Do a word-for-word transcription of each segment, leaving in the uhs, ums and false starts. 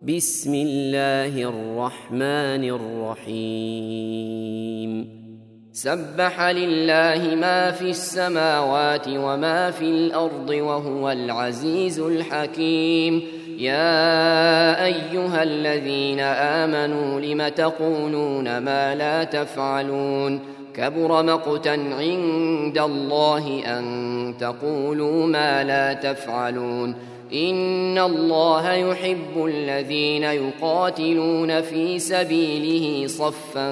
بسم الله الرحمن الرحيم سبح لله ما في السماوات وما في الأرض وهو العزيز الحكيم. يا أيها الذين آمنوا لم تقولون ما لا تفعلون كبر مقتا عند الله أن تقولوا ما لا تفعلون. إن الله يحب الذين يقاتلون في سبيله صفا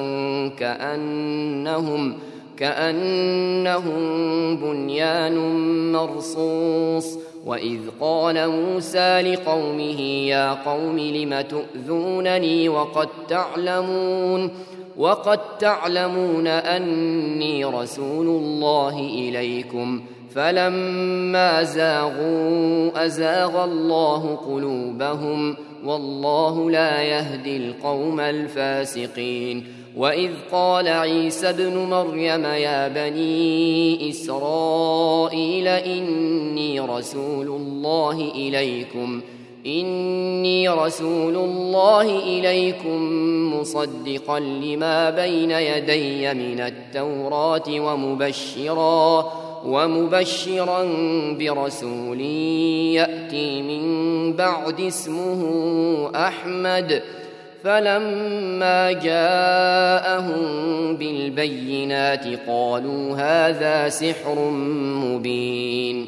كأنهم كأنهم بنيان مرصوص. وإذ قال موسى لقومه يا قوم لم تؤذونني وقد تعلمون وقد تعلمون أني رسول الله إليكم فلما زاغوا أزاغ الله قلوبهم والله لا يهدي القوم الفاسقين. وإذ قال عيسى ابن مريم يا بني إسرائيل إني رسول الله إليكم إني رسول الله إليكم مصدقا لما بين يدي من التوراة ومبشرا ومبشرا برسول يأتي من بعد اسمه أحمد. فلما جاءهم بالبينات قالوا هذا سحر مبين.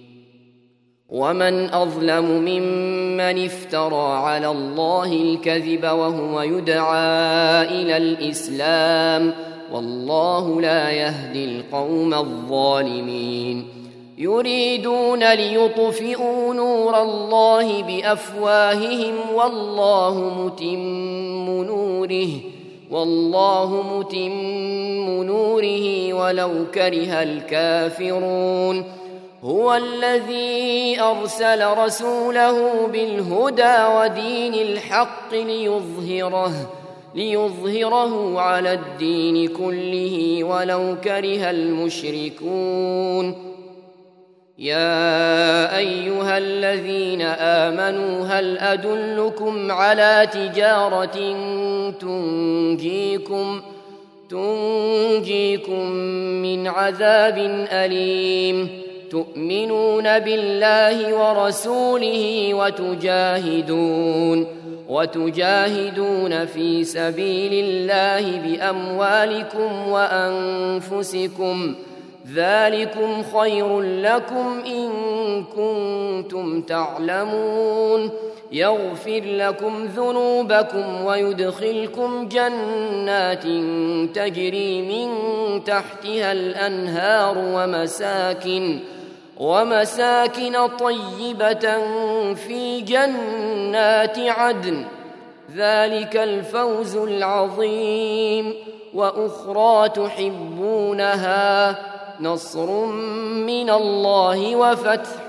ومن أظلم ممن افترى على الله الكذب وهو يدعى إلى الإسلام والله لا يهدي القوم الظالمين. يريدون ليطفئوا نور الله بأفواههم والله متم نوره والله متم نوره ولو كره الكافرون. هو الذي أرسل رسوله بالهدى ودين الحق ليظهره ليظهره على الدين كله ولو كره المشركون. يا أيها الذين آمنوا هل أدلكم على تجارة تنجيكم تنجيكم من عذاب أليم تؤمنون بالله ورسوله وتجاهدون وتجاهدون في سبيل الله بأموالكم وأنفسكم ذلكم خير لكم إن كنتم تعلمون. يغفر لكم ذنوبكم ويدخلكم جنات تجري من تحتها الأنهار ومساكن ومساكن طيبة في جنات عدن ذلك الفوز العظيم. وأخرى تحبونها نصر من الله وفتح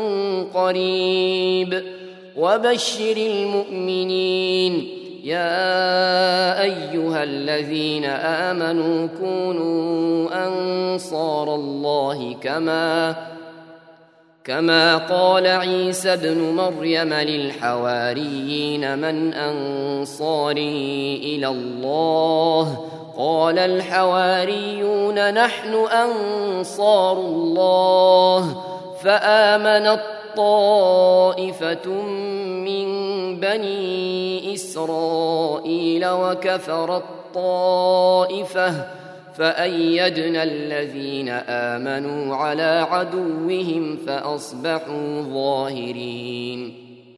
قريب. وبشر المؤمنين. يا أيها الذين آمنوا كونوا أنصار الله كما كما قال عيسى ابن مريم للحواريين من أنصاري إلى الله قال الحواريون نحن أنصار الله. فآمنت طائفة من بني إسرائيل وكفرت طائفة فأيدنا الذين آمنوا على عدوهم فأصبحوا ظاهرين.